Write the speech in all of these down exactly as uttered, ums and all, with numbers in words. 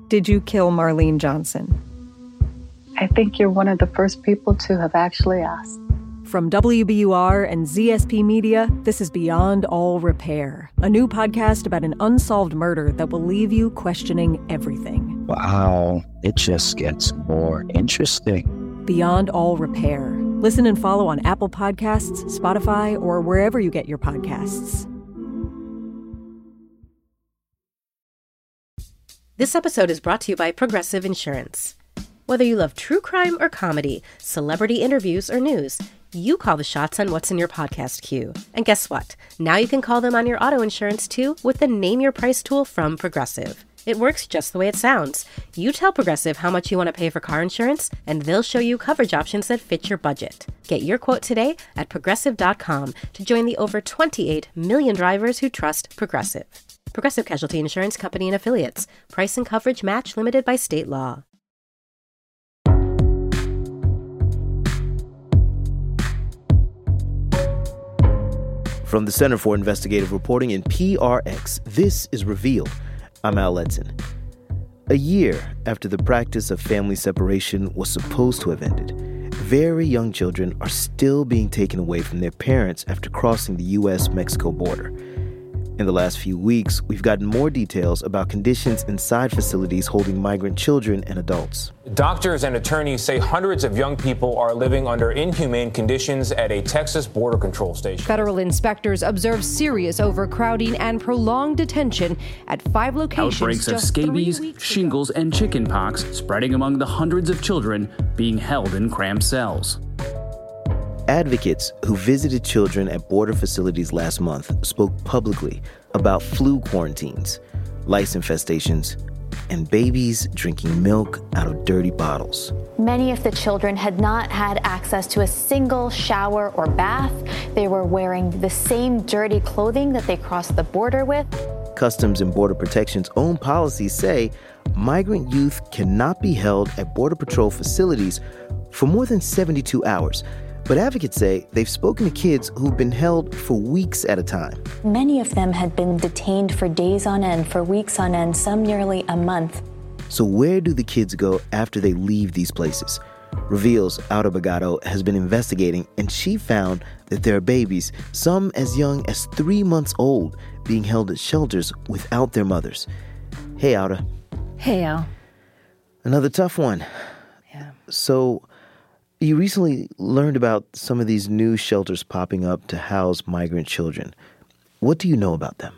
Did you kill Marlene Johnson? I think you're one of the first people to have actually asked. From W B U R and Z S P Media, this is Beyond All Repair, a new podcast about an unsolved murder that will leave you questioning everything. Wow, it just gets more interesting. Beyond All Repair. Listen and follow on Apple Podcasts, Spotify, or wherever you get your podcasts. This episode is brought to you by Progressive Insurance. Whether you love true crime or comedy, celebrity interviews or news, you call the shots on what's in your podcast queue. And guess what? Now you can call them on your auto insurance too with the Name Your Price tool from Progressive. It works just the way it sounds. You tell Progressive how much you want to pay for car insurance, and they'll show you coverage options that fit your budget. Get your quote today at progressive dot com to join the over twenty-eight million drivers who trust Progressive. Progressive Casualty Insurance Company and Affiliates. Price and coverage match limited by state law. From the Center for Investigative Reporting in P R X, this is Revealed. I'm Al Letson. A year after the practice of family separation was supposed to have ended, very young children are still being taken away from their parents after crossing the U S Mexico border. In the last few weeks, we've gotten more details about conditions inside facilities holding migrant children and adults. Doctors and attorneys say hundreds of young people are living under inhumane conditions at a Texas border control station. Federal inspectors observe serious overcrowding and prolonged detention at five locations. Outbreaks of scabies, shingles, and chickenpox spreading among the hundreds of children being held in cramped cells. Advocates who visited children at border facilities last month spoke publicly about flu quarantines, lice infestations, and babies drinking milk out of dirty bottles. Many of the children had not had access to a single shower or bath. They were wearing the same dirty clothing that they crossed the border with. Customs and Border Protection's own policies say migrant youth cannot be held at Border Patrol facilities for more than seventy-two hours. But advocates say they've spoken to kids who've been held for weeks at a time. Many of them had been detained for days on end, for weeks on end, some nearly a month. So where do the kids go after they leave these places? Reveal's Aura Bogado has been investigating, and she found that there are babies, some as young as three months old, being held at shelters without their mothers. Hey, Aura. Hey, Al. Another tough one. Yeah. So you recently learned about some of these new shelters popping up to house migrant children. What do you know about them?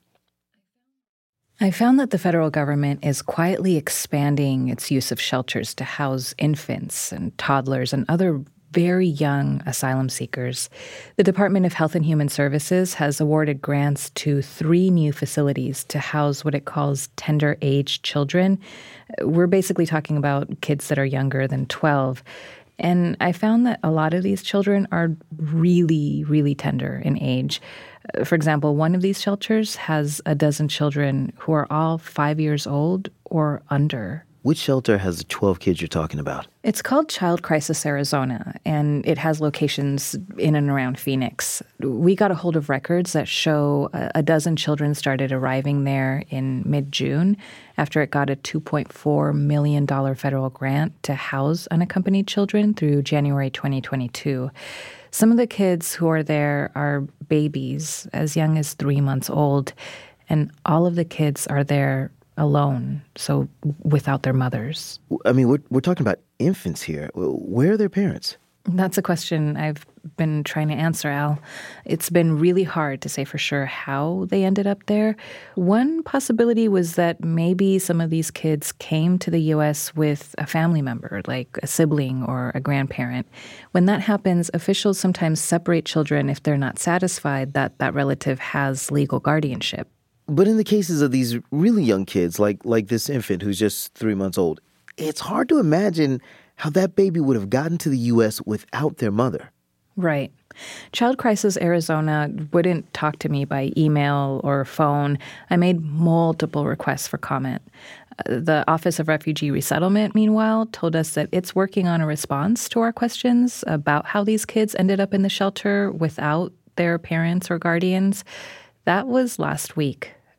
I found that the federal government is quietly expanding its use of shelters to house infants and toddlers and other very young asylum seekers. The Department of Health and Human Services has awarded grants to three new facilities to house what it calls tender-age children. We're basically talking about kids that are younger than twelve. And I found that a lot of these children are really, really tender in age. For example, one of these shelters has a dozen children who are all five years old or under. Which shelter has the twelve kids you're talking about? It's called Child Crisis Arizona, and it has locations in and around Phoenix. We got a hold of records that show a dozen children started arriving there in mid-June after it got a two point four million dollars federal grant to house unaccompanied children through January twenty twenty-two. Some of the kids who are there are babies as young as three months old, and all of the kids are there alone, so without their mothers. I mean, we're, we're talking about infants here. Where are their parents? That's a question I've been trying to answer, Al. It's been really hard to say for sure how they ended up there. One possibility was that maybe some of these kids came to the U S with a family member, like a sibling or a grandparent. When that happens, officials sometimes separate children if they're not satisfied that that relative has legal guardianship. But in the cases of these really young kids, like like this infant who's just three months old, it's hard to imagine how that baby would have gotten to the U S without their mother. Right. Child Crisis Arizona wouldn't talk to me by email or phone. I made multiple requests for comment. The Office of Refugee Resettlement, meanwhile, told us that it's working on a response to our questions about how these kids ended up in the shelter without their parents or guardians. That was last week.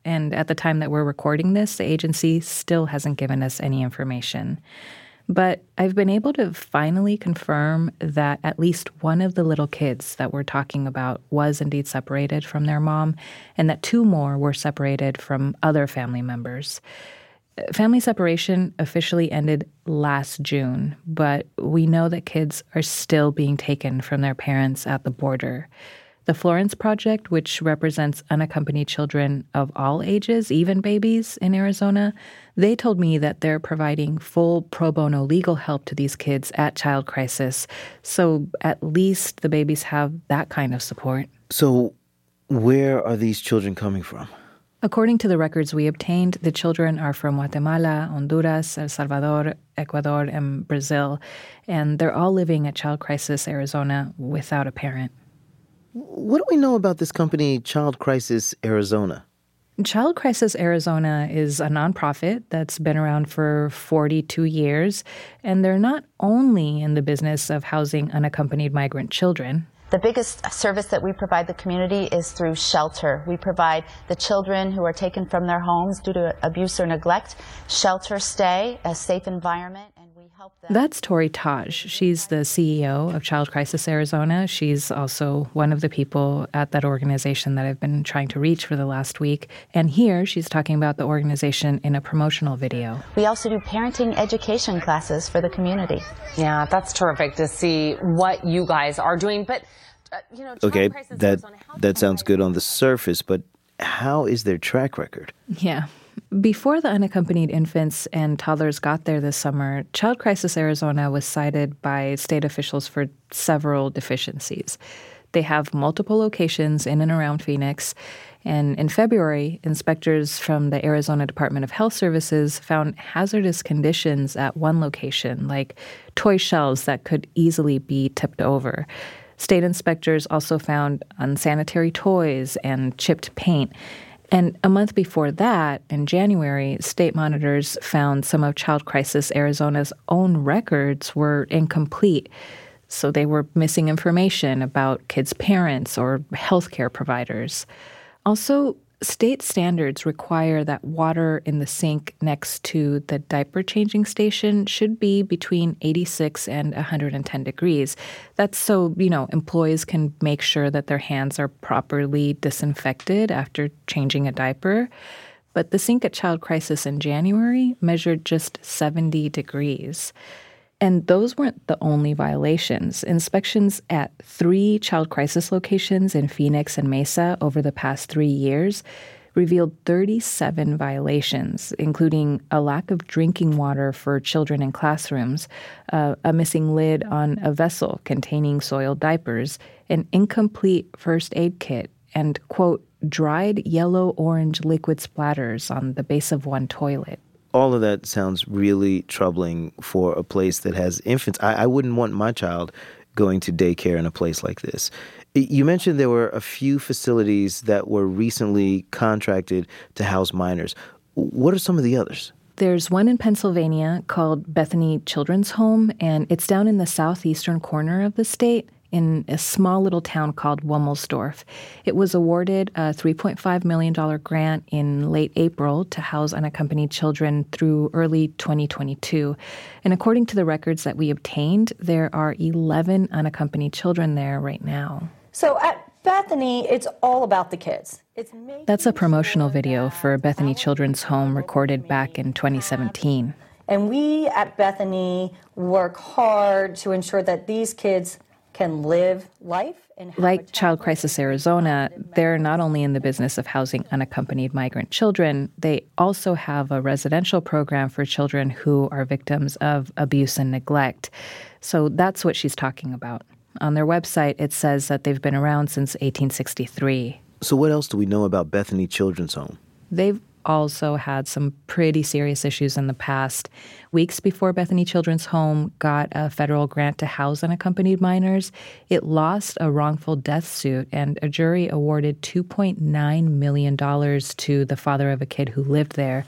And at the time that we're recording this, the agency still hasn't given us any information. But I've been able to finally confirm that at least one of the little kids that we're talking about was indeed separated from their mom, and that two more were separated from other family members. Family separation officially ended last June, but we know that kids are still being taken from their parents at the border. The Florence Project, which represents unaccompanied children of all ages, even babies in Arizona, they told me that they're providing full pro bono legal help to these kids at Child Crisis. So at least the babies have that kind of support. So where are these children coming from? According to the records we obtained, the children are from Guatemala, Honduras, El Salvador, Ecuador, and Brazil. And they're all living at Child Crisis Arizona without a parent. What do we know about this company, Child Crisis Arizona? Child Crisis Arizona is a nonprofit that's been around for forty-two years, and they're not only in the business of housing unaccompanied migrant children. The biggest service that we provide the community is through shelter. We provide the children who are taken from their homes due to abuse or neglect shelter, stay, a safe environment, and we help them. That's Tori Taj. She's the C E O of Child Crisis Arizona. She's also one of the people at that organization that I've been trying to reach for the last week. And here she's talking about the organization in a promotional video. We also do parenting education classes for the community. Yeah, that's terrific to see what you guys are doing. But Uh, you know, okay, that that sounds good on the surface, but how is their track record? Yeah. Before the unaccompanied infants and toddlers got there this summer, Child Crisis Arizona was cited by state officials for several deficiencies. They have multiple locations in and around Phoenix. And in February, inspectors from the Arizona Department of Health Services found hazardous conditions at one location, like toy shelves that could easily be tipped over. State inspectors also found unsanitary toys and chipped paint. And a month before that, in January, state monitors found some of Child Crisis Arizona's own records were incomplete. So they were missing information about kids' parents or healthcare providers. Also, state standards require that water in the sink next to the diaper changing station should be between eighty-six and one hundred ten degrees. That's so, you know, employees can make sure that their hands are properly disinfected after changing a diaper. But the sink at Child Crisis in January measured just seventy degrees. And those weren't the only violations. Inspections at three Child Crisis locations in Phoenix and Mesa over the past three years revealed thirty-seven violations, including a lack of drinking water for children in classrooms, uh, a missing lid on a vessel containing soiled diapers, an incomplete first aid kit, and, quote, dried yellow-orange liquid splatters on the base of one toilet. All of that sounds really troubling for a place that has infants. I, I wouldn't want my child going to daycare in a place like this. You mentioned there were a few facilities that were recently contracted to house minors. What are some of the others? There's one in Pennsylvania called Bethany Children's Home, and it's down in the southeastern corner of the state, in a small little town called Wummelsdorf. It was awarded a three point five million dollars grant in late April to house unaccompanied children through early twenty twenty-two. And according to the records that we obtained, there are eleven unaccompanied children there right now. So at Bethany, it's all about the kids. It's That's a promotional video for Bethany Children's Home recorded back in twenty seventeen. And we at Bethany work hard to ensure that these kids can live life. And like Child Crisis Arizona, they're not only in the business of housing unaccompanied migrant children, they also have a residential program for children who are victims of abuse and neglect. So that's what she's talking about. On their website, it says that they've been around since eighteen sixty-three. So what else do we know about Bethany Children's Home? They've also had some pretty serious issues in the past. Weeks before Bethany Children's Home got a federal grant to house unaccompanied minors, it lost a wrongful death suit, and a jury awarded two point nine million dollars to the father of a kid who lived there.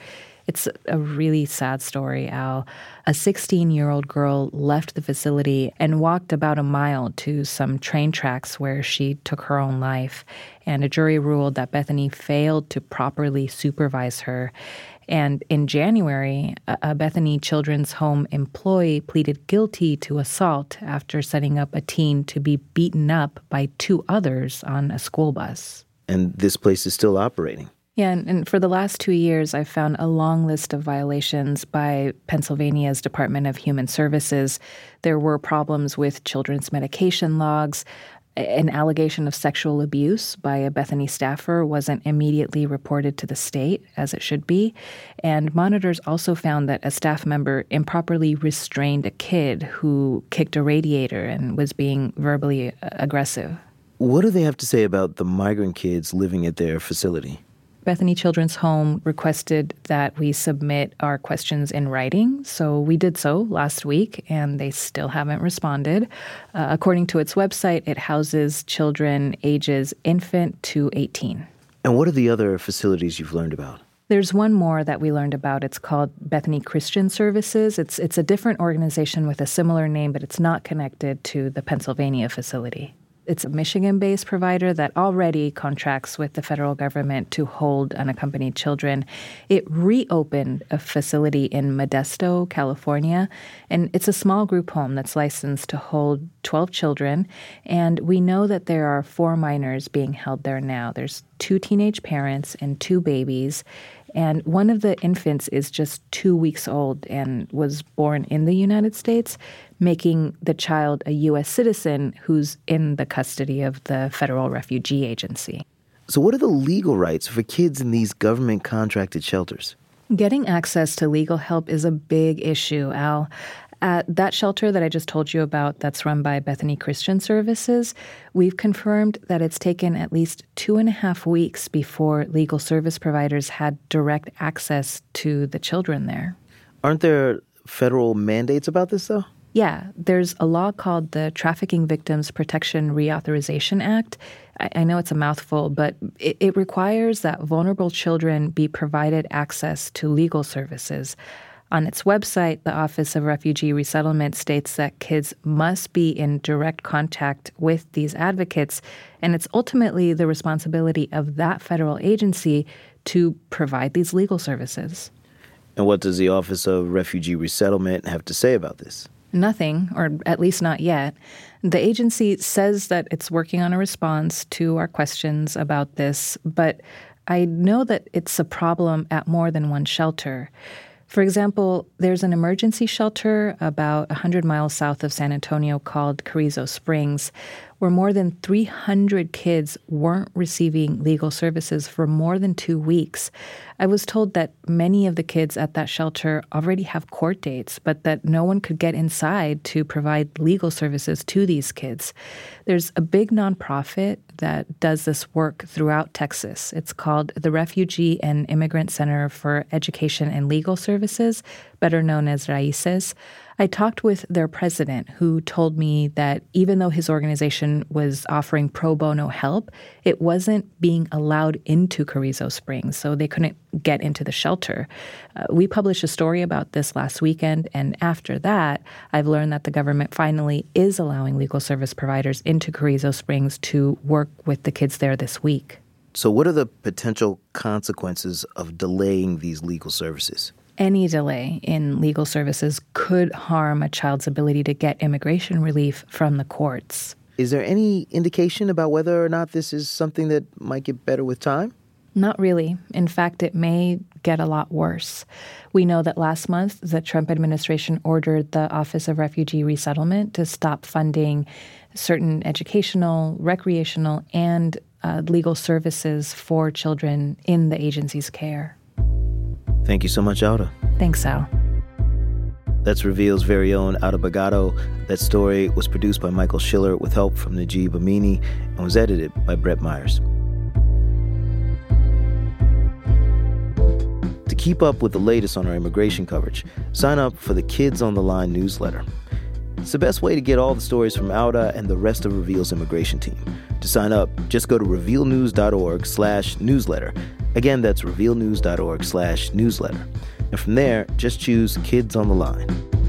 It's a really sad story, Al. A sixteen-year-old girl left the facility and walked about a mile to some train tracks where she took her own life. And a jury ruled that Bethany failed to properly supervise her. And in January, a Bethany Children's Home employee pleaded guilty to assault after setting up a teen to be beaten up by two others on a school bus. And this place is still operating. Yeah, and, and for the last two years, I've found a long list of violations by Pennsylvania's Department of Human Services. There were problems with children's medication logs. An allegation of sexual abuse by a Bethany staffer wasn't immediately reported to the state, as it should be. And monitors also found that a staff member improperly restrained a kid who kicked a radiator and was being verbally aggressive. What do they have to say about the migrant kids living at their facility? Bethany Children's Home requested that we submit our questions in writing, so we did so last week, and they still haven't responded. Uh, according to its website, it houses children ages infant to eighteen. And what are the other facilities you've learned about? There's one more that we learned about. It's called Bethany Christian Services. It's it's a different organization with a similar name, but it's not connected to the Pennsylvania facility. It's a Michigan-based provider that already contracts with the federal government to hold unaccompanied children. It reopened a facility in Modesto, California, and it's a small group home that's licensed to hold twelve children, and we know that there are four minors being held there now. There's two teenage parents and two babies, and one of the infants is just two weeks old and was born in the United States, making the child a U S citizen who's in the custody of the Federal Refugee Agency. So what are the legal rights for kids in these government-contracted shelters? Getting access to legal help is a big issue, Al. At that shelter that I just told you about that's run by Bethany Christian Services, we've confirmed that it's taken at least two and a half weeks before legal service providers had direct access to the children there. Aren't there federal mandates about this, though? Yeah, there's a law called the Trafficking Victims Protection Reauthorization Act. I, I know it's a mouthful, but it, it requires that vulnerable children be provided access to legal services. On its website, the Office of Refugee Resettlement states that kids must be in direct contact with these advocates, and it's ultimately the responsibility of that federal agency to provide these legal services. And what does the Office of Refugee Resettlement have to say about this? Nothing, or at least not yet. The agency says that it's working on a response to our questions about this, but I know that it's a problem at more than one shelter. For example, there's an emergency shelter about one hundred miles south of San Antonio called Carrizo Springs, where more than three hundred kids weren't receiving legal services for more than two weeks. I was told that many of the kids at that shelter already have court dates, but that no one could get inside to provide legal services to these kids. There's a big nonprofit that does this work throughout Texas. It's called the Refugee and Immigrant Center for Education and Legal Services, better known as RAICES. I talked with their president, who told me that even though his organization was offering pro bono help, it wasn't being allowed into Carrizo Springs, so they couldn't get into the shelter. Uh, we published a story about this last weekend, and after that, I've learned that the government finally is allowing legal service providers into Carrizo Springs to work with the kids there this week. So what are the potential consequences of delaying these legal services? Any delay in legal services could harm a child's ability to get immigration relief from the courts. Is there any indication about whether or not this is something that might get better with time? Not really. In fact, it may get a lot worse. We know that last month, the Trump administration ordered the Office of Refugee Resettlement to stop funding certain educational, recreational, and uh, legal services for children in the agency's care. Thank you so much, Auda. Thanks, Al. That's Reveal's very own Auda Bagato. That story was produced by Michael Schiller with help from Najib Amini and was edited by Brett Myers. To keep up with the latest on our immigration coverage, sign up for the Kids on the Line newsletter. It's the best way to get all the stories from Auda and the rest of Reveal's immigration team. To sign up, just go to revealnews.org slash newsletter. Again, that's revealnews.org slash newsletter. And from there, just choose Kids on the Line.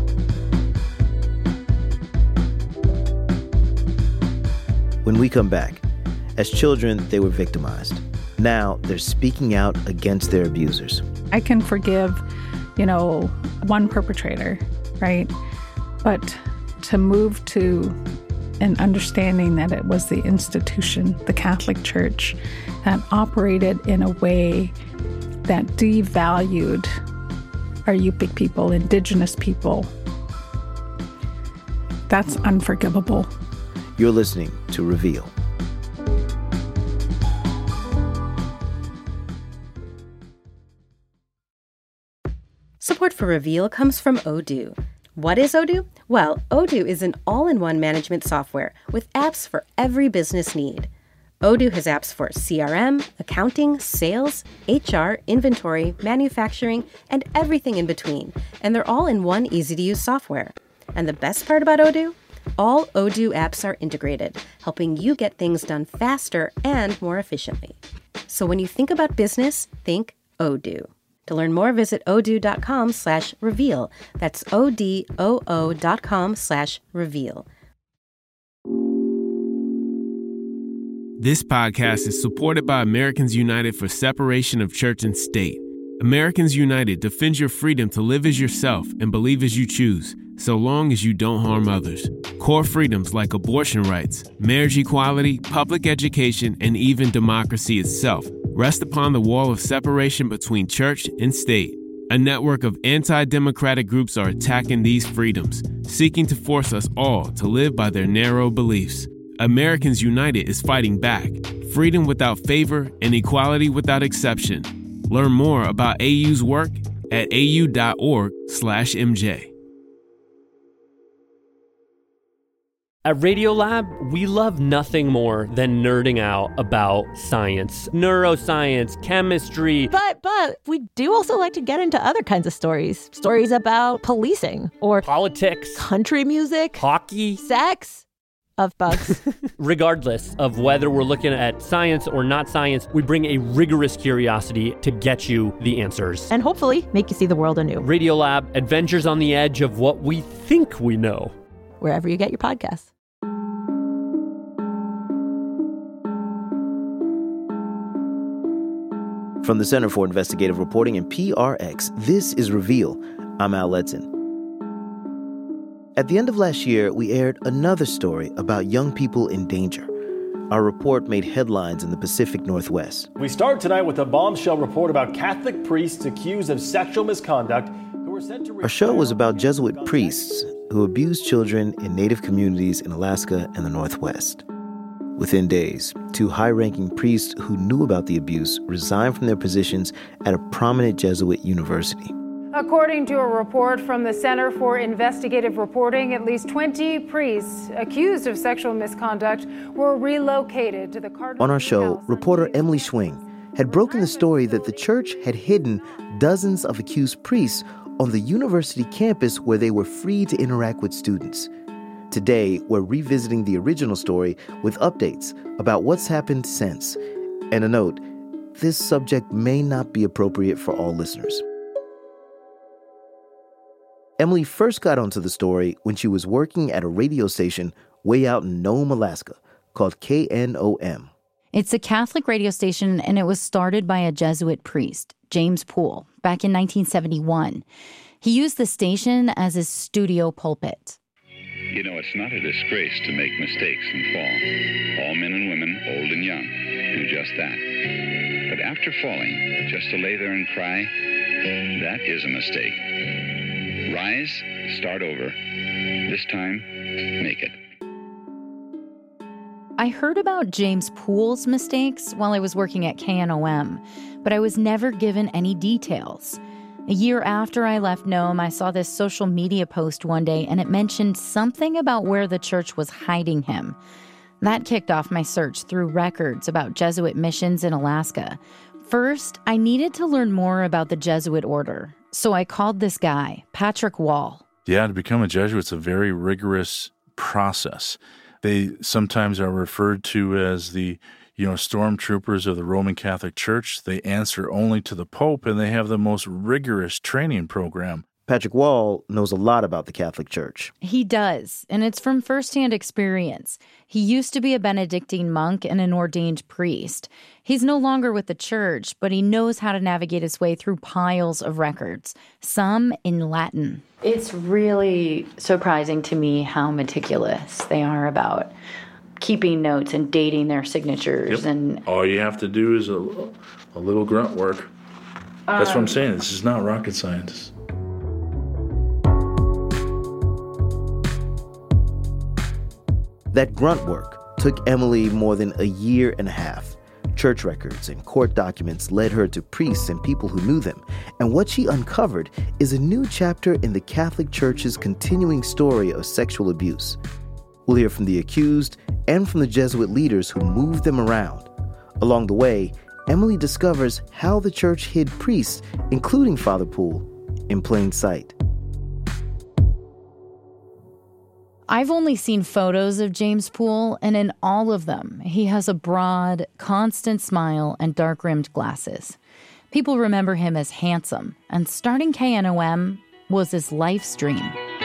When we come back, as children, they were victimized. Now they're speaking out against their abusers. I can forgive, you know, one perpetrator, right? But to move to an understanding that it was the institution, the Catholic Church, that operated in a way that devalued our Yupik people, indigenous people, that's unforgivable. You're listening to Reveal. Support for Reveal comes from Odoo. What is Odoo? Well, Odoo is an all-in-one management software with apps for every business need. Odoo has apps for C R M, accounting, sales, H R, inventory, manufacturing, and everything in between. And they're all in one easy-to-use software. And the best part about Odoo? All Odoo apps are integrated, helping you get things done faster and more efficiently. So when you think about business, think Odoo. To learn more, visit odoo.com slash reveal. That's O-D-O-O dot com slash reveal. This podcast is supported by Americans United for Separation of Church and State. Americans United defends your freedom to live as yourself and believe as you choose, so long as you don't harm others. Core freedoms like abortion rights, marriage equality, public education, and even democracy itself rest upon the wall of separation between church and state. A network of anti-democratic groups are attacking these freedoms, seeking to force us all to live by their narrow beliefs. Americans United is fighting back. Freedom without favor and equality without exception. Learn more about A U's work at au.org slash MJ. At Radiolab, we love nothing more than nerding out about science, neuroscience, chemistry. But, but we do also like to get into other kinds of stories. Stories about policing or politics, country music, hockey, sex. Of bugs. Regardless of whether we're looking at science or not science, we bring a rigorous curiosity to get you the answers. And hopefully make you see the world anew. Radiolab, adventures on the edge of what we think we know. Wherever you get your podcasts. From the Center for Investigative Reporting and P R X, this is Reveal. I'm Al Letson. At the end of last year, we aired another story about young people in danger. Our report made headlines in the Pacific Northwest. We start tonight with a bombshell report about Catholic priests accused of sexual misconduct who were sent to... Our show was about Jesuit priests who abused children in Native communities in Alaska and the Northwest. Within days, two high-ranking priests who knew about the abuse resigned from their positions at a prominent Jesuit university. According to a report from the Center for Investigative Reporting, at least twenty priests accused of sexual misconduct were relocated to the Cardinal. On our show, reporter Emily Schwing had broken the story that the church had hidden dozens of accused priests on the university campus where they were free to interact with students. Today, we're revisiting the original story with updates about what's happened since. And a note, this subject may not be appropriate for all listeners. Emily first got onto the story when she was working at a radio station way out in Nome, Alaska, called K N O M. It's a Catholic radio station, and it was started by a Jesuit priest, James Poole, back in nineteen seventy-one. He used the station as his studio pulpit. You know, it's not a disgrace to make mistakes and fall. All men and women, old and young, do just that. But after falling, just to lay there and cry, that is a mistake. Rise, start over. This time, make it. I heard about James Poole's mistakes while I was working at K N O M, but I was never given any details. A year after I left Nome, I saw this social media post one day, and it mentioned something about where the church was hiding him. That kicked off my search through records about Jesuit missions in Alaska. First, I needed to learn more about the Jesuit order. So I called this guy, Patrick Wall. Yeah, to become a Jesuit, it's a very rigorous process. They sometimes are referred to as the you know, stormtroopers of the Roman Catholic Church. They answer only to the Pope, and they have the most rigorous training program. Patrick Wall knows a lot about the Catholic Church. He does, and it's from firsthand experience. He used to be a Benedictine monk and an ordained priest. He's no longer with the church, but he knows how to navigate his way through piles of records, some in Latin. It's really surprising to me how meticulous they are about keeping notes and dating their signatures. Yep. And all you have to do is a, a little grunt work. That's um, what I'm saying. This is not rocket science. That grunt work took Emily more than a year and a half. Church records and court documents led her to priests and people who knew them. And what she uncovered is a new chapter in the Catholic Church's continuing story of sexual abuse. We'll hear from the accused and from the Jesuit leaders who moved them around. Along the way, Emily discovers how the church hid priests, including Father Poole, in plain sight. I've only seen photos of James Poole, and in all of them, he has a broad, constant smile and dark-rimmed glasses. People remember him as handsome, and starting K N O M was his life's dream.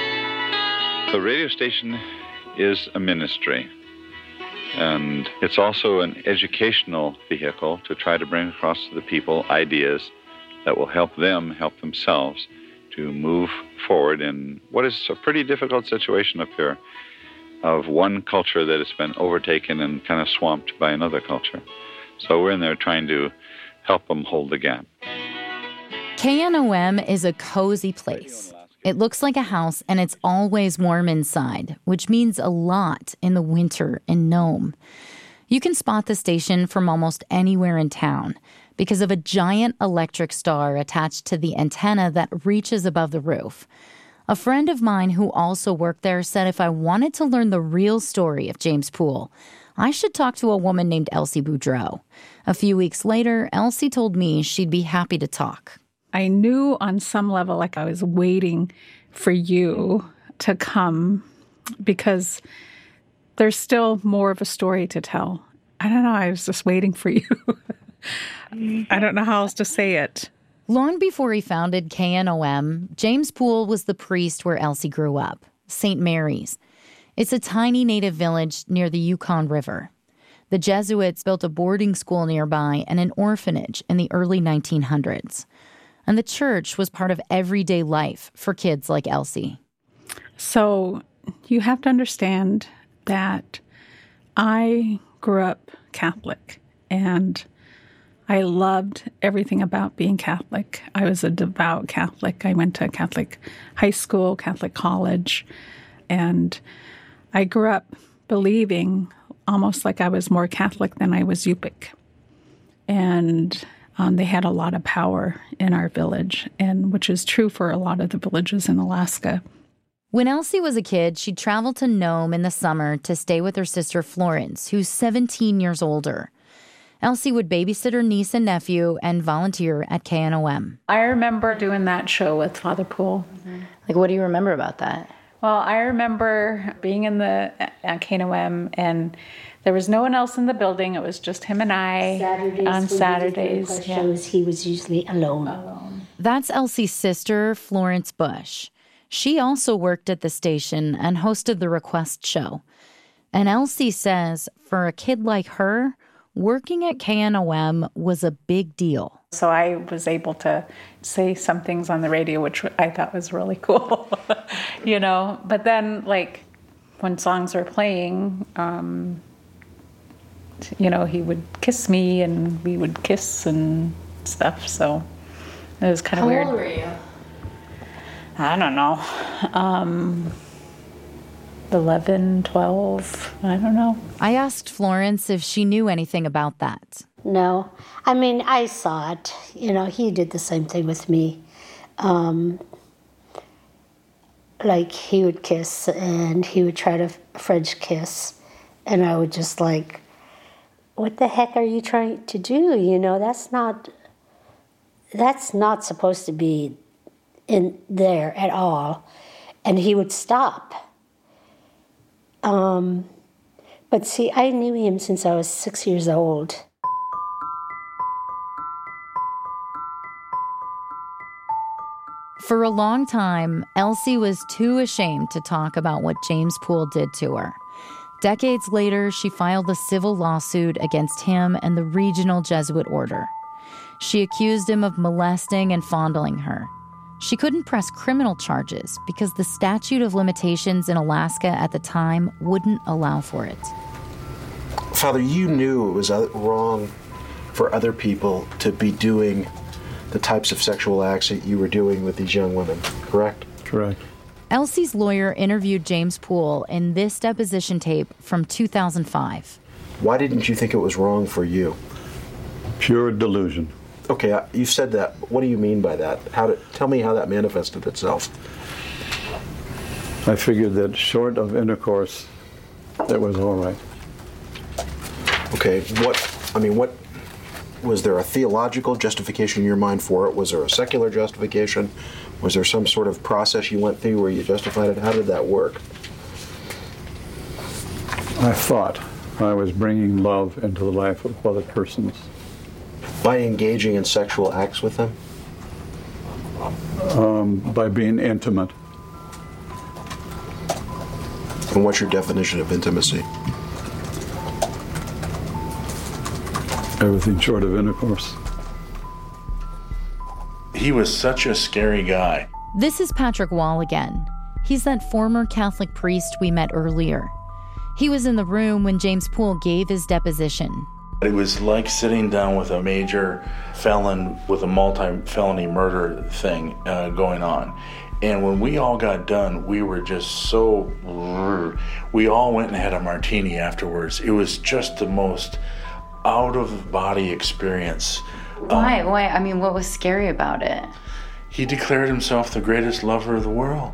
The radio station is a ministry, and it's also an educational vehicle to try to bring across to the people ideas that will help them help themselves to move forward in what is a pretty difficult situation up here of one culture that has been overtaken and kind of swamped by another culture. So we're in there trying to help them hold the gap. K N O M is a cozy place. It looks like a house, and it's always warm inside, which means a lot in the winter in Nome. You can spot the station from almost anywhere in town because of a giant electric star attached to the antenna that reaches above the roof. A friend of mine who also worked there said if I wanted to learn the real story of James Poole, I should talk to a woman named Elsie Boudreau. A few weeks later, Elsie told me she'd be happy to talk. I knew on some level like I was waiting for you to come because there's still more of a story to tell. I don't know, I was just waiting for you. I don't know how else to say it. Long before he founded K N O M, James Poole was the priest where Elsie grew up, Saint Mary's. It's a tiny native village near the Yukon River. The Jesuits built a boarding school nearby and an orphanage in the early nineteen hundreds. And the church was part of everyday life for kids like Elsie. So you have to understand that I grew up Catholic, and I loved everything about being Catholic. I was a devout Catholic. I went to Catholic high school, Catholic college, and I grew up believing almost like I was more Catholic than I was Yupik. And um, they had a lot of power in our village, and which is true for a lot of the villages in Alaska. When Elsie was a kid, she'd travel to Nome in the summer to stay with her sister Florence, who's seventeen years older. Elsie would babysit her niece and nephew and volunteer at K N O M. I remember doing that show with Father Poole. Mm-hmm. Like, what do you remember about that? Well, I remember being in the at K N O M, and there was no one else in the building. It was just him and I. Saturdays, on Saturdays. Yeah. Shows, he was usually alone. alone. That's Elsie's sister, Florence Bush. She also worked at the station and hosted the Request show. And Elsie says, for a kid like her, working at K N O M was a big deal. So I was able to say some things on the radio, which I thought was really cool, you know. But then, like, when songs were playing, um, you know, he would kiss me and we would kiss and stuff. So it was kind of weird. How old were you? I don't know. Um, eleven, twelve, I don't know. I asked Florence if she knew anything about that. No. I mean, I saw it. You know, he did the same thing with me. Um, like, he would kiss, and he would try to French kiss, and I would just like, what the heck are you trying to do? You know, that's not, that's not supposed to be in there at all. And he would stop. Um, But see, I knew him since I was six years old. For a long time, Elsie was too ashamed to talk about what James Poole did to her. Decades later, she filed a civil lawsuit against him and the regional Jesuit order. She accused him of molesting and fondling her. She couldn't press criminal charges because the statute of limitations in Alaska at the time wouldn't allow for it. Father, you knew it was wrong for other people to be doing the types of sexual acts that you were doing with these young women, correct? Correct. Elsie's lawyer interviewed James Poole in this deposition tape from two thousand five. Why didn't you think it was wrong for you? Pure delusion. Okay, you said that. What do you mean by that? How did, tell me how that manifested itself. I figured that short of intercourse, that was all right. Okay, what, I mean, what, was there a theological justification in your mind for it? Was there a secular justification? Was there some sort of process you went through where you justified it? How did that work? I thought I was bringing love into the life of other persons. By engaging in sexual acts with them? Um, by being intimate. And what's your definition of intimacy? Everything short of intercourse. He was such a scary guy. This is Patrick Wall again. He's that former Catholic priest we met earlier. He was in the room when James Poole gave his deposition. It was like sitting down with a major felon with a multi-felony murder thing uh, going on. And when we all got done, we were just so... We all went and had a martini afterwards. It was just the most out-of-body experience. Why? Um, Why? I mean, what was scary about it? He declared himself the greatest lover of the world.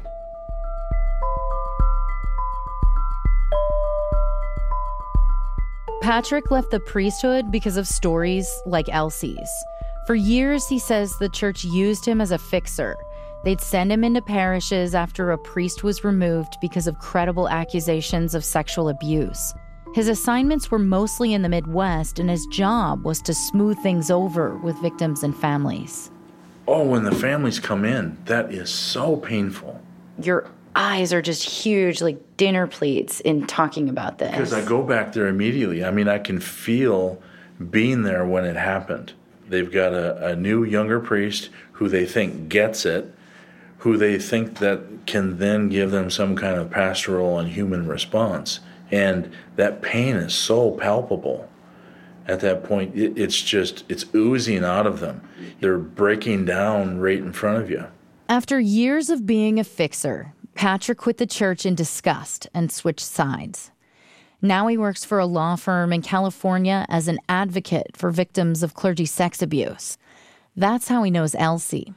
Patrick left the priesthood because of stories like Elsie's. For years, he says the church used him as a fixer. They'd send him into parishes after a priest was removed because of credible accusations of sexual abuse. His assignments were mostly in the Midwest, and his job was to smooth things over with victims and families. Oh, when the families come in, that is so painful. Your eyes are just huge, like dinner plates, in talking about this. Because I go back there immediately. I mean, I can feel being there when it happened. They've got a, a new, younger priest who they think gets it, who they think that can then give them some kind of pastoral and human response. And that pain is so palpable. At that point, it, it's just, it's oozing out of them. They're breaking down right in front of you. After years of being a fixer, Patrick quit the church in disgust and switched sides. Now he works for a law firm in California as an advocate for victims of clergy sex abuse. That's how he knows Elsie.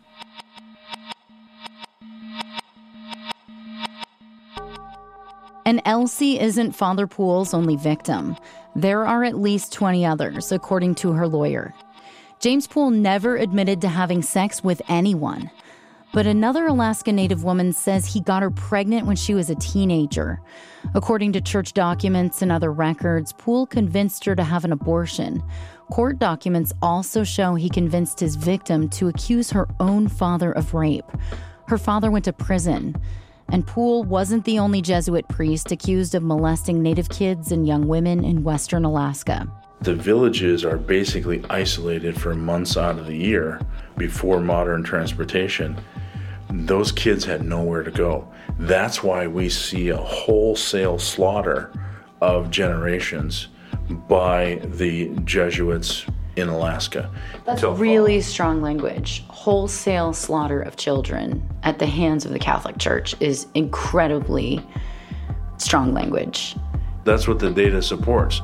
And Elsie isn't Father Poole's only victim. There are at least twenty others, according to her lawyer. James Poole never admitted to having sex with anyone. But another Alaska Native woman says he got her pregnant when she was a teenager. According to church documents and other records, Poole convinced her to have an abortion. Court documents also show he convinced his victim to accuse her own father of rape. Her father went to prison. And Poole wasn't the only Jesuit priest accused of molesting Native kids and young women in western Alaska. The villages are basically isolated for months out of the year before modern transportation. Those kids had nowhere to go. That's why we see a wholesale slaughter of generations by the Jesuits in Alaska. That's really strong language. Wholesale slaughter of children at the hands of the Catholic Church is incredibly strong language. That's what the data supports.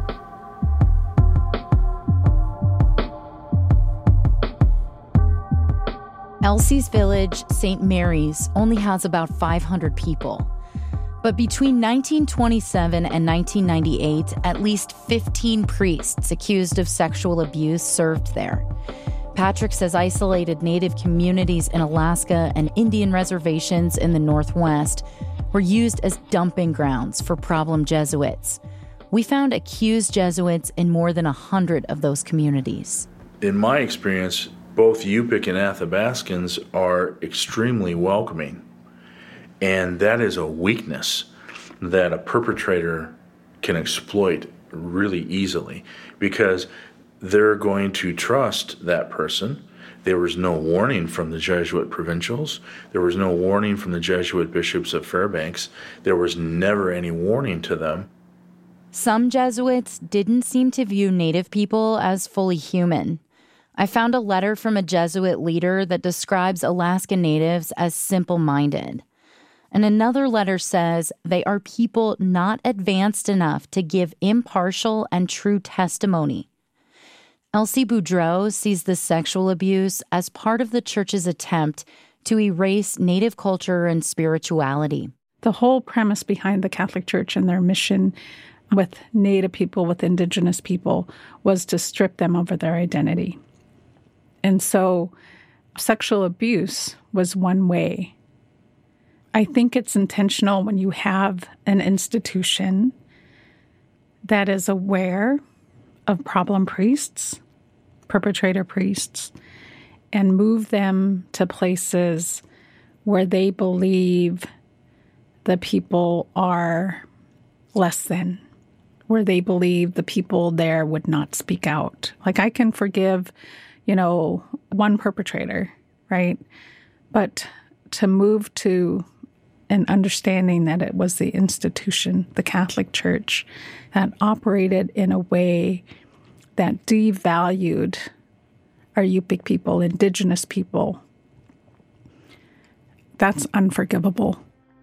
Elsie's village, Saint Mary's, only has about five hundred people. But between nineteen twenty-seven and nineteen ninety-eight, at least fifteen priests accused of sexual abuse served there. Patrick says isolated Native communities in Alaska and Indian reservations in the Northwest were used as dumping grounds for problem Jesuits. We found accused Jesuits in more than a hundred of those communities. In my experience, both Yupik and Athabascans are extremely welcoming. And that is a weakness that a perpetrator can exploit really easily, because they're going to trust that person. There was no warning from the Jesuit provincials. There was no warning from the Jesuit bishops of Fairbanks. There was never any warning to them. Some Jesuits didn't seem to view Native people as fully human. I found a letter from a Jesuit leader that describes Alaska Natives as simple-minded. And another letter says they are people not advanced enough to give impartial and true testimony. Elsie Boudreau sees the sexual abuse as part of the church's attempt to erase Native culture and spirituality. The whole premise behind the Catholic Church and their mission with Native people, with Indigenous people, was to strip them of their identity. And so sexual abuse was one way. I think it's intentional when you have an institution that is aware of problem priests, perpetrator priests, and move them to places where they believe the people are less than, where they believe the people there would not speak out. Like, I can forgive, you know, one perpetrator, right? But to move to an understanding that it was the institution, the Catholic Church, that operated in a way that devalued our Yupik people, Indigenous people, that's unforgivable.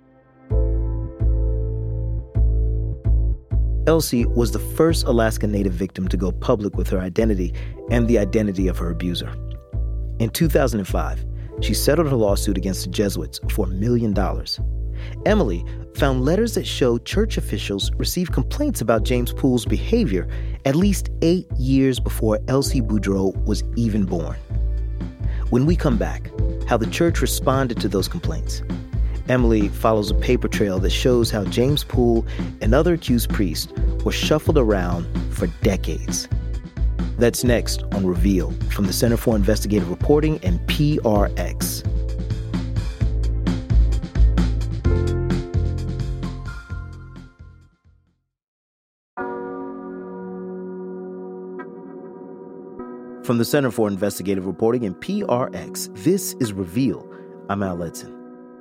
Elsie was the first Alaska Native victim to go public with her identity and the identity of her abuser. In two thousand five, she settled her lawsuit against the Jesuits for a million dollars. Emily found letters that showed church officials received complaints about James Poole's behavior at least eight years before Elsie Boudreau was even born. When we come back, how the church responded to those complaints. Emily follows a paper trail that shows how James Poole and other accused priests were shuffled around for decades. That's next on Reveal from the Center for Investigative Reporting and P R X. From the Center for Investigative Reporting and P R X, this is Reveal. I'm Al Letson.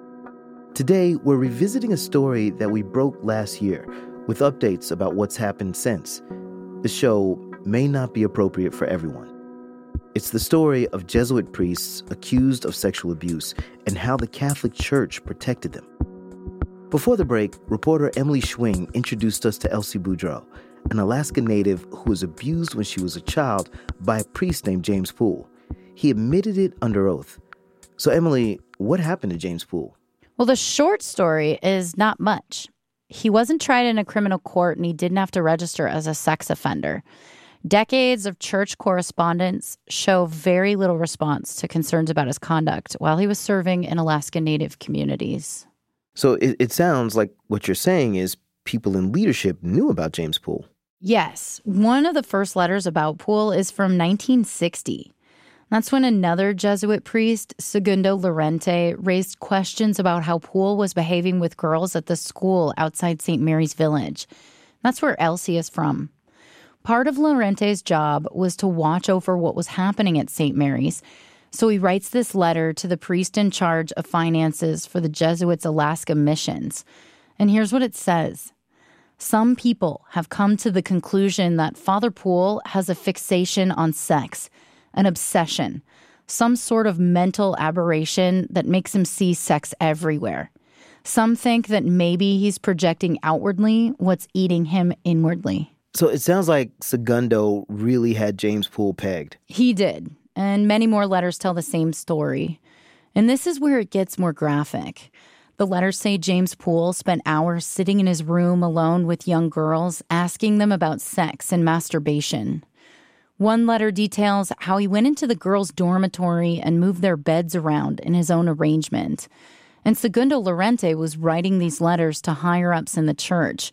Today, we're revisiting a story that we broke last year with updates about what's happened since. The show may not be appropriate for everyone. It's the story of Jesuit priests accused of sexual abuse and how the Catholic Church protected them. Before the break, reporter Emily Schwing introduced us to Elsie Boudreau, an Alaska Native who was abused when she was a child by a priest named James Poole. He admitted it under oath. So, Emily, what happened to James Poole? Well, the short story is not much. He wasn't tried in a criminal court, and he didn't have to register as a sex offender. Decades of church correspondence show very little response to concerns about his conduct while he was serving in Alaska Native communities. So it, it sounds like what you're saying is people in leadership knew about James Poole. Yes. One of the first letters about Poole is from nineteen sixty. That's when another Jesuit priest, Segundo Lorente, raised questions about how Poole was behaving with girls at the school outside Saint Mary's Village. That's where Elsie is from. Part of Lorente's job was to watch over what was happening at Saint Mary's, so he writes this letter to the priest in charge of finances for the Jesuits' Alaska missions. And here's what it says. Some people have come to the conclusion that Father Poole has a fixation on sex, an obsession, some sort of mental aberration that makes him see sex everywhere. Some think that maybe he's projecting outwardly what's eating him inwardly. So it sounds like Segundo really had James Poole pegged. He did, and many more letters tell the same story. And this is where it gets more graphic. The letters say James Poole spent hours sitting in his room alone with young girls, asking them about sex and masturbation. One letter details how he went into the girls' dormitory and moved their beds around in his own arrangement. And Segundo Lorente was writing these letters to higher-ups in the church.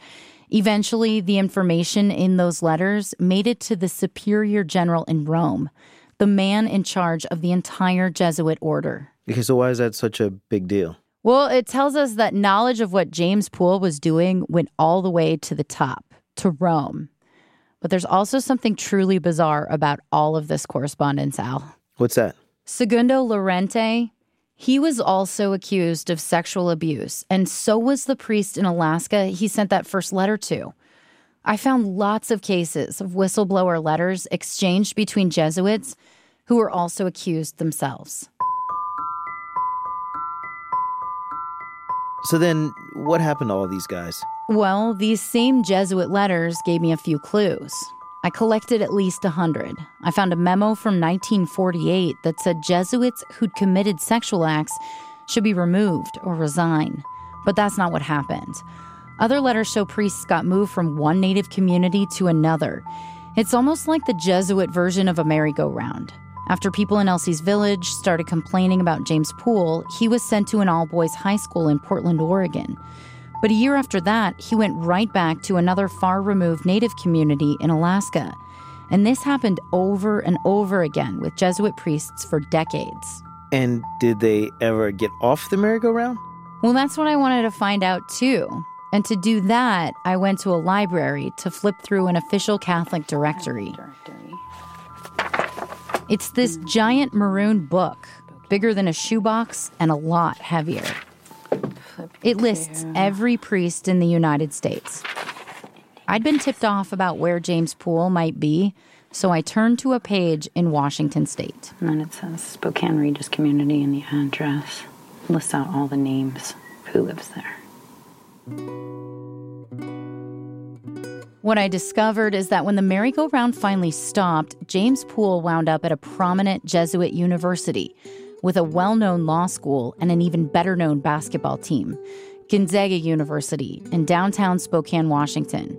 Eventually, the information in those letters made it to the superior general in Rome, the man in charge of the entire Jesuit order. Okay, so why is that such a big deal? Well, it tells us that knowledge of what James Poole was doing went all the way to the top, to Rome. But there's also something truly bizarre about all of this correspondence, Al. What's that? Segundo Lorente, he was also accused of sexual abuse, and so was the priest in Alaska he sent that first letter to. I found lots of cases of whistleblower letters exchanged between Jesuits who were also accused themselves. So then, what happened to all these guys? Well, these same Jesuit letters gave me a few clues. I collected at least a hundred. I found a memo from nineteen forty-eight that said Jesuits who'd committed sexual acts should be removed or resign. But that's not what happened. Other letters show priests got moved from one Native community to another. It's almost like the Jesuit version of a merry-go-round. After people in Elsie's village started complaining about James Poole, he was sent to an all-boys high school in Portland, Oregon. But a year after that, he went right back to another far-removed Native community in Alaska. And this happened over and over again with Jesuit priests for decades. And did they ever get off the merry-go-round? Well, that's what I wanted to find out, too. And to do that, I went to a library to flip through an official Catholic directory. It's this giant maroon book, bigger than a shoebox and a lot heavier. It lists every priest in the United States. I'd been tipped off about where James Poole might be, so I turned to a page in Washington State. And then it says Spokane Regis Community and the address. It lists out all the names of who lives there. What I discovered is that when the merry-go-round finally stopped, James Poole wound up at a prominent Jesuit university with a well-known law school and an even better-known basketball team, Gonzaga University in downtown Spokane, Washington.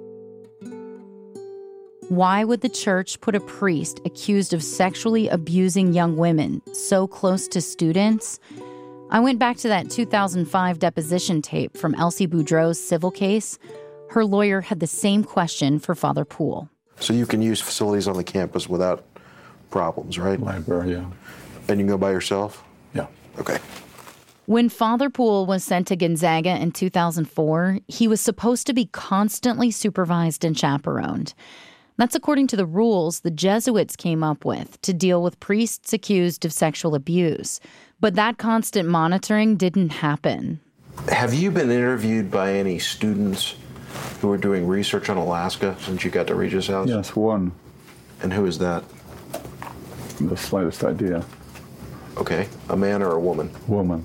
Why would the church put a priest accused of sexually abusing young women so close to students? I went back to that two thousand five deposition tape from Elsie Boudreau's civil case. Her lawyer had the same question for Father Poole. So you can use facilities on the campus without problems, right? Library, yeah. And you can go by yourself? Yeah. Okay. When Father Poole was sent to Gonzaga in two thousand four, he was supposed to be constantly supervised and chaperoned. That's according to the rules the Jesuits came up with to deal with priests accused of sexual abuse. But that constant monitoring didn't happen. Have you been interviewed by any students who are doing research on Alaska since you got to Regis House? Yes, one. And who is that? The slightest idea. Okay. A man or a woman? Woman.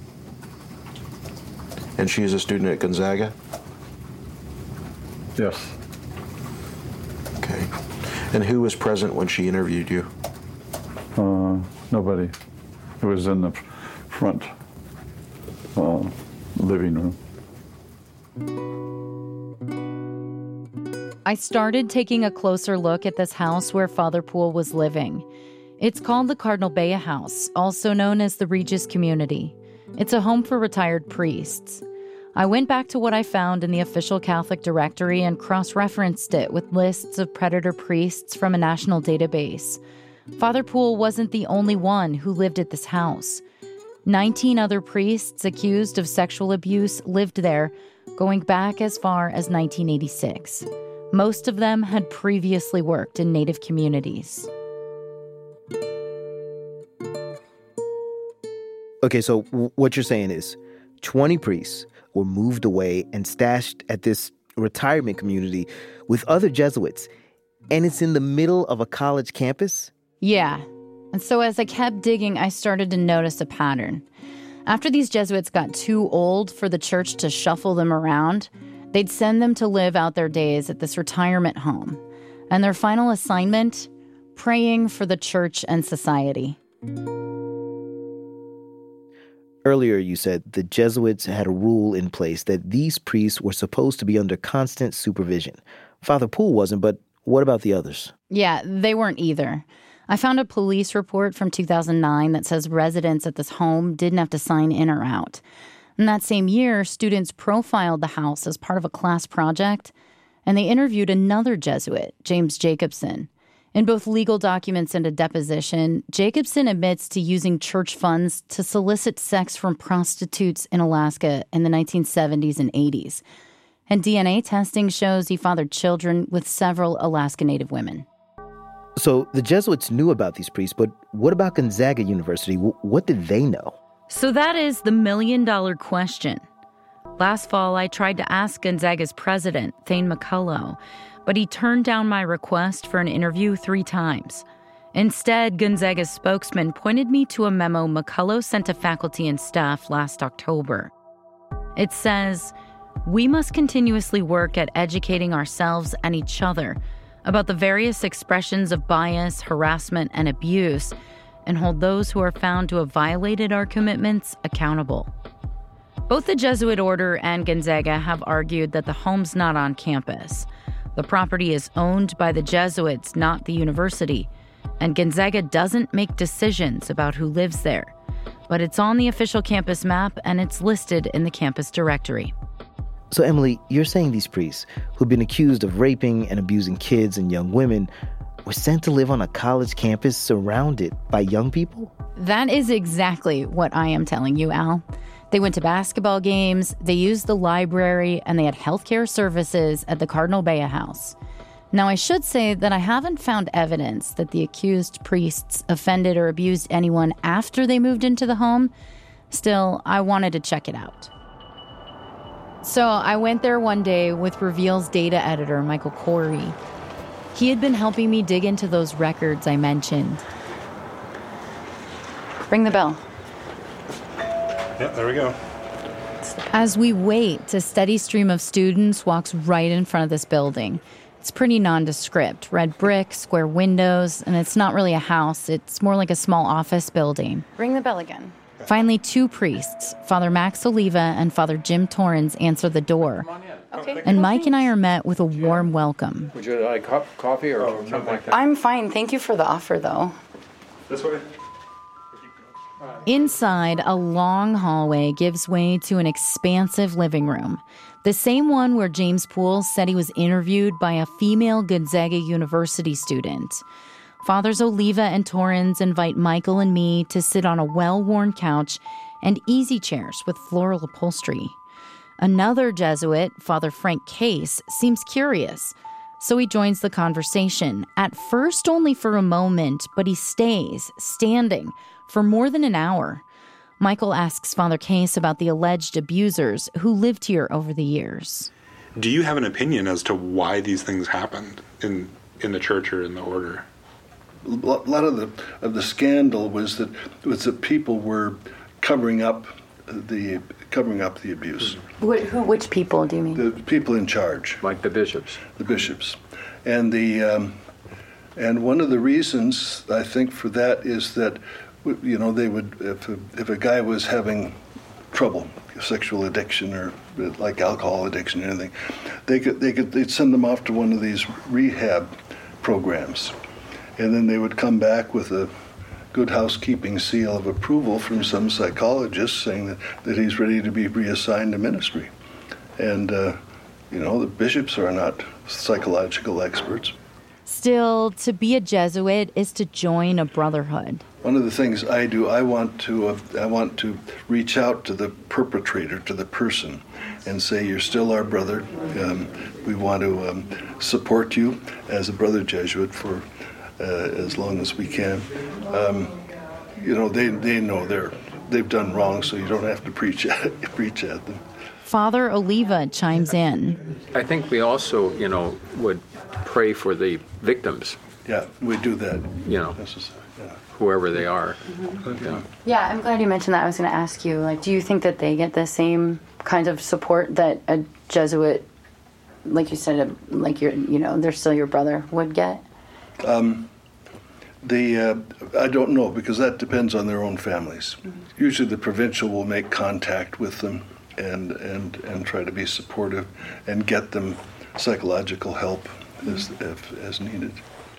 And she is a student at Gonzaga? Yes. Okay. And who was present when she interviewed you? Uh, nobody. It was in the front uh, living room. I started taking a closer look at this house where Father Poole was living. It's called the Cardinal Bea House, also known as the Regis Community. It's a home for retired priests. I went back to what I found in the official Catholic directory and cross-referenced it with lists of predator priests from a national database. Father Poole wasn't the only one who lived at this house. Nineteen other priests accused of sexual abuse lived there, going back as far as nineteen eighty-six. Most of them had previously worked in Native communities. Okay, so w- what you're saying is twenty priests were moved away and stashed at this retirement community with other Jesuits, and it's in the middle of a college campus? Yeah. And so as I kept digging, I started to notice a pattern. After these Jesuits got too old for the church to shuffle them around, they'd send them to live out their days at this retirement home. And their final assignment, praying for the church and society. Earlier, you said the Jesuits had a rule in place that these priests were supposed to be under constant supervision. Father Poole wasn't, but what about the others? Yeah, they weren't either. I found a police report from two thousand nine that says residents at this home didn't have to sign in or out. And that same year, students profiled the house as part of a class project, And they interviewed another Jesuit, James Jacobson. In both legal documents and a deposition, Jacobson admits to using church funds to solicit sex from prostitutes in Alaska in the nineteen seventies and eighties. And D N A testing shows he fathered children with several Alaska Native women. So the Jesuits knew about these priests, but what about Gonzaga University? What did they know? So that is the million-dollar question. Last fall, I tried to ask Gonzaga's president, Thane McCullough, but he turned down my request for an interview three times. Instead, Gonzaga's spokesman pointed me to a memo McCullough sent to faculty and staff last October. It says, "We must continuously work at educating ourselves and each other about the various expressions of bias, harassment, and abuse, and hold those who are found to have violated our commitments accountable." Both the Jesuit Order and Gonzaga have argued that the home's not on campus. The property is owned by the Jesuits, not the university, and Gonzaga doesn't make decisions about who lives there. But it's on the official campus map, and it's listed in the campus directory. So, Emily, you're saying these priests, who've been accused of raping and abusing kids and young women, were sent to live on a college campus surrounded by young people? That is exactly what I am telling you, Al. They went to basketball games, they used the library, and they had healthcare services at the Cardinal Bea House. Now, I should say that I haven't found evidence that the accused priests offended or abused anyone after they moved into the home. Still, I wanted to check it out. So I went there one day with Reveal's data editor, Michael Corey. He had been helping me dig into those records I mentioned. Ring the bell. Yeah, there we go. As we wait, a steady stream of students walks right in front of this building. It's pretty nondescript. Red brick, square windows, and it's not really a house. It's more like a small office building. Ring the bell again. Finally, two priests, Father Max Oliva and Father Jim Torrens, answer the door. Okay. And Mike and I are met with a warm welcome. Would you like coffee or oh, something like that? I'm fine. Thank you for the offer, though. This way. Inside, a long hallway gives way to an expansive living room, the same one where James Poole said he was interviewed by a female Gonzaga University student. Fathers Oliva and Torrens invite Michael and me to sit on a well-worn couch and easy chairs with floral upholstery. Another Jesuit, Father Frank Case, seems curious, so he joins the conversation, at first only for a moment, but he stays, standing, for more than an hour. Michael asks Father Case about the alleged abusers who lived here over the years. Do you have an opinion as to why these things happened in, in the church or in the order? A lot of the of the scandal was that was that people were covering up the covering up the abuse. Wh- who, which people do you mean? The people in charge, like the bishops. The bishops, and the um, and one of the reasons I think for that is that, you know, they would, if a, if a guy was having trouble, sexual addiction or like alcohol addiction or anything, they could they could they'd send them off to one of these rehab programs, and then they would come back with a good housekeeping seal of approval from some psychologist saying that, that he's ready to be reassigned to ministry. And uh, you know, the bishops are not psychological experts. Still, to be a Jesuit is to join a brotherhood. One of the things I do, I want to, uh, I want to reach out to the perpetrator, to the person, and say, "You're still our brother. Um, we want to um, support you as a brother Jesuit for uh, as long as we can." Um, you know, they they know they're they've done wrong, so you don't have to preach at, preach at them. Father Oliva chimes in. I think we also, you know, would pray for the victims. Yeah, we do that. You know, yeah. whoever they are. Mm-hmm. Yeah. Yeah, I'm glad you mentioned that. I was going to ask you, like, do you think that they get the same kind of support that a Jesuit, like you said, like your, you know, they're still your brother, would get? Um, the uh, I don't know, because that depends on their own families. Mm-hmm. Usually, the provincial will make contact with them and and and try to be supportive and get them psychological help as if, as needed.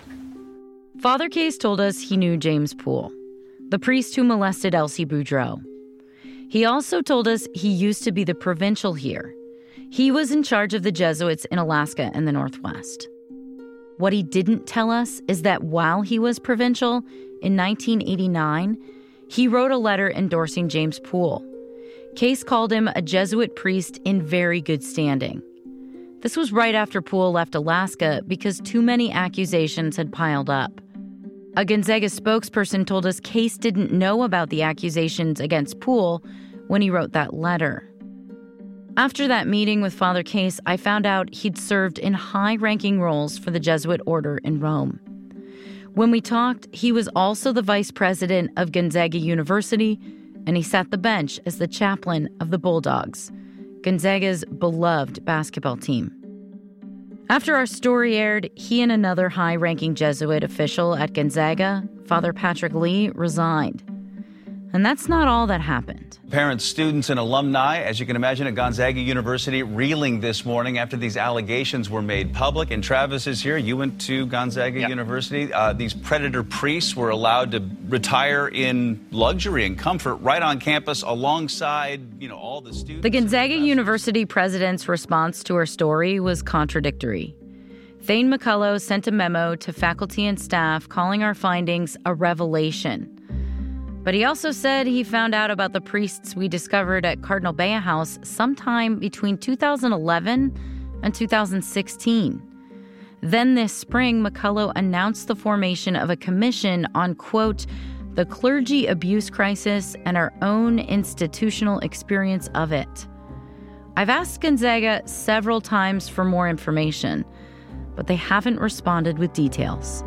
Father Case told us he knew James Poole, the priest who molested Elsie Boudreau. He also told us he used to be the provincial here. He was in charge of the Jesuits in Alaska and the Northwest. What he didn't tell us is that while he was provincial, in nineteen eighty-nine, he wrote a letter endorsing James Poole. Case called him a Jesuit priest in very good standing. This was right after Poole left Alaska because too many accusations had piled up. A Gonzaga spokesperson told us Case didn't know about the accusations against Poole when he wrote that letter. After that meeting with Father Case, I found out he'd served in high-ranking roles for the Jesuit order in Rome. When we talked, he was also the vice president of Gonzaga University, and he sat the bench as the chaplain of the Bulldogs, Gonzaga's beloved basketball team. After our story aired, he and another high-ranking Jesuit official at Gonzaga, Father Patrick Lee, resigned. And that's not all that happened. Parents, students, and alumni, as you can imagine, at Gonzaga University reeling this morning after these allegations were made public. And Travis is here. You went to Gonzaga yep. University. Uh, these predator priests were allowed to retire in luxury and comfort right on campus alongside, you know, all the students. The Gonzaga University president's response to her story was contradictory. Thane McCullough sent a memo to faculty and staff calling our findings a revelation. But he also said he found out about the priests we discovered at Cardinal Bea House sometime between two thousand eleven and two thousand sixteen. Then this spring, McCullough announced the formation of a commission on, quote, the clergy abuse crisis and our own institutional experience of it. I've asked Gonzaga several times for more information, but they haven't responded with details.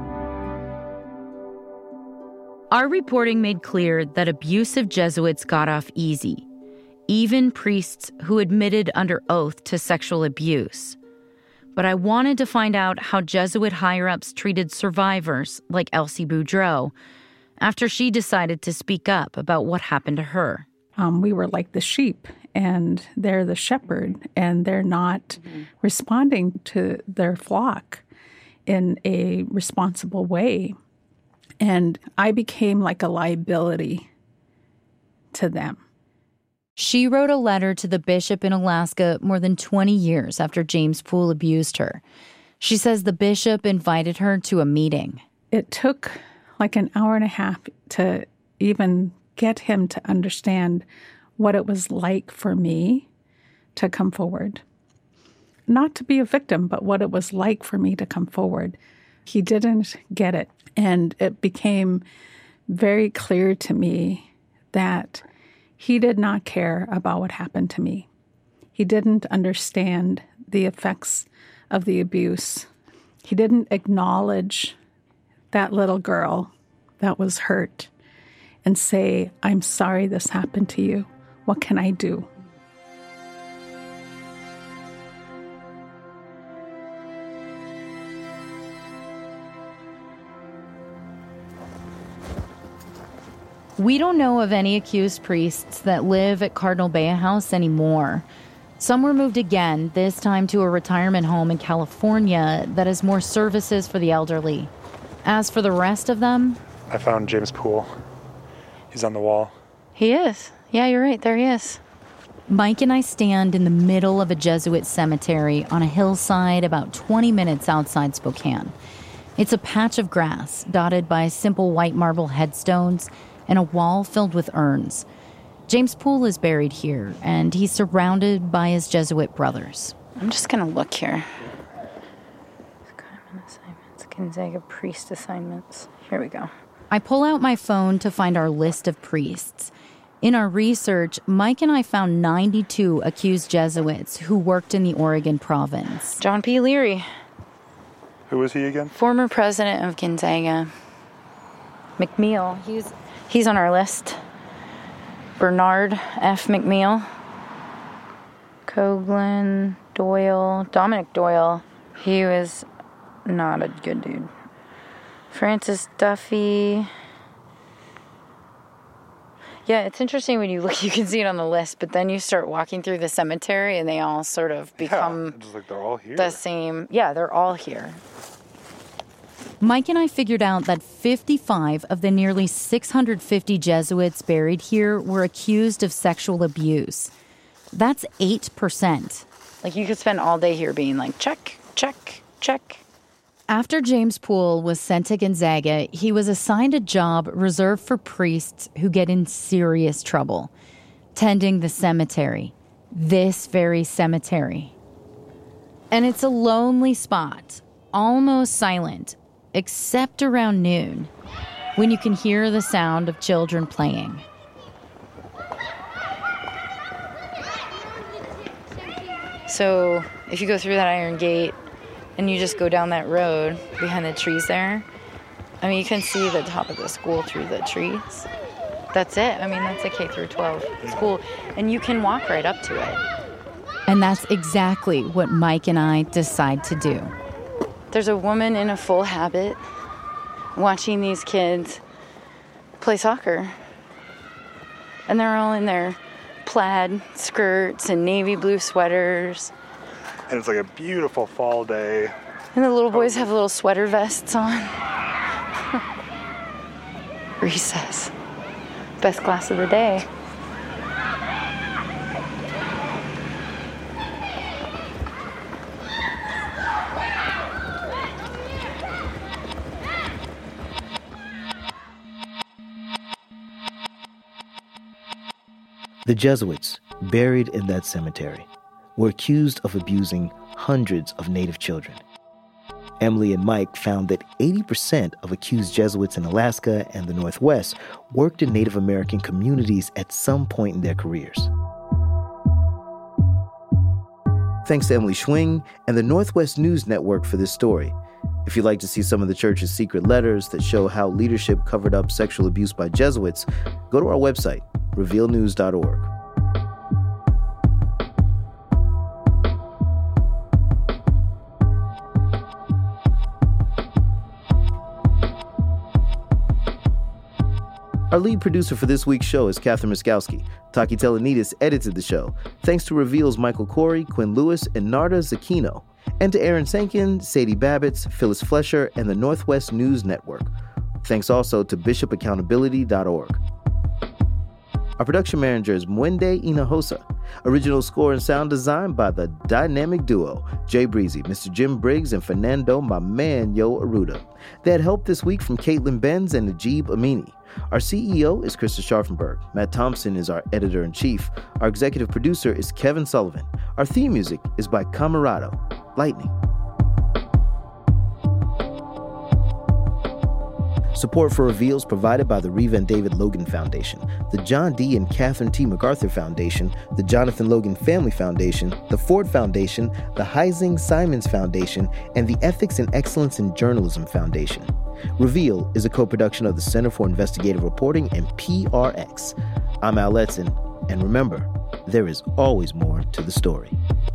Our reporting made clear that abusive Jesuits got off easy, even priests who admitted under oath to sexual abuse. But I wanted to find out how Jesuit higher-ups treated survivors like Elsie Boudreau after she decided to speak up about what happened to her. Um, we were like the sheep, and they're the shepherd, and they're not mm-hmm. responding to their flock in a responsible way. And I became like a liability to them. She wrote a letter to the bishop in Alaska more than twenty years after James Poole abused her. She says the bishop invited her to a meeting. It took like an hour and a half to even get him to understand what it was like for me to come forward. Not to be a victim, but what it was like for me to come forward. He didn't get it. And it became very clear to me that he did not care about what happened to me. He didn't understand the effects of the abuse. He didn't acknowledge that little girl that was hurt and say, I'm sorry this happened to you. What can I do? We don't know of any accused priests that live at Cardinal Bea House anymore. Some were moved again, this time to a retirement home in California that has more services for the elderly. As for the rest of them... I found James Poole. He's on the wall. He is. Yeah, you're right. There he is. Mike and I stand in the middle of a Jesuit cemetery on a hillside about twenty minutes outside Spokane. It's a patch of grass dotted by simple white marble headstones and a wall filled with urns. James Poole is buried here, and he's surrounded by his Jesuit brothers. I'm just going to look here. Assignments, Gonzaga priest assignments. Here we go. I pull out my phone to find our list of priests. In our research, Mike and I found ninety-two accused Jesuits who worked in the Oregon province. John P. Leary. Who was he again? Former president of Gonzaga. McMeel. He's... He's on our list. Bernard F. McMeel. Coughlin, Doyle, Dominic Doyle. He was not a good dude. Francis Duffy. Yeah, it's interesting when you look, you can see it on the list, but then you start walking through the cemetery and they all sort of become yeah, just like they're all here. The same. Yeah, they're all here. Mike and I figured out that fifty-five of the nearly six hundred fifty Jesuits buried here were accused of sexual abuse. That's eight percent. Like, you could spend all day here being like, check, check, check. After James Poole was sent to Gonzaga, he was assigned a job reserved for priests who get in serious trouble, tending the cemetery, this very cemetery. And it's a lonely spot, almost silent, except around noon, when you can hear the sound of children playing. So if you go through that iron gate and you just go down that road behind the trees there, I mean, you can see the top of the school through the trees. That's it. I mean, that's a K through twelve school, and you can walk right up to it. And that's exactly what Mike and I decide to do. There's a woman in a full habit watching these kids play soccer. And they're all in their plaid skirts and navy blue sweaters. And it's like a beautiful fall day. And the little boys have little sweater vests on. Recess. Best class of the day. The Jesuits, buried in that cemetery, were accused of abusing hundreds of Native children. Emily and Mike found that eighty percent of accused Jesuits in Alaska and the Northwest worked in Native American communities at some point in their careers. Thanks to Emily Schwing and the Northwest News Network for this story. If you'd like to see some of the church's secret letters that show how leadership covered up sexual abuse by Jesuits, go to our website, reveal news dot org. Our lead producer for this week's show is Catherine Miskowski. Taki Telenidis edited the show. Thanks to Reveal's Michael Corey, Quinn Lewis, and Narda Zakino. And to Aaron Sankin, Sadie Babbitts, Phyllis Flesher, and the Northwest News Network. Thanks also to bishop accountability dot org. Our production manager is Mwende Inahosa. Original score and sound design by the dynamic duo, Jay Breezy, Mister Jim Briggs, and Fernando Mamanyo Aruda. They had help this week from Caitlin Benz and Najib Amini. Our C E O is Krista Scharfenberg. Matt Thompson is our editor-in-chief. Our executive producer is Kevin Sullivan. Our theme music is by Camerado, Lightning. Support for Reveals provided by the Reva and David Logan Foundation, the John D. and Catherine T. MacArthur Foundation, the Jonathan Logan Family Foundation, the Ford Foundation, the Heising Simons Foundation, and the Ethics and Excellence in Journalism Foundation. Reveal is a co-production of the Center for Investigative Reporting and P R X. I'm Al Letson, and remember, there is always more to the story.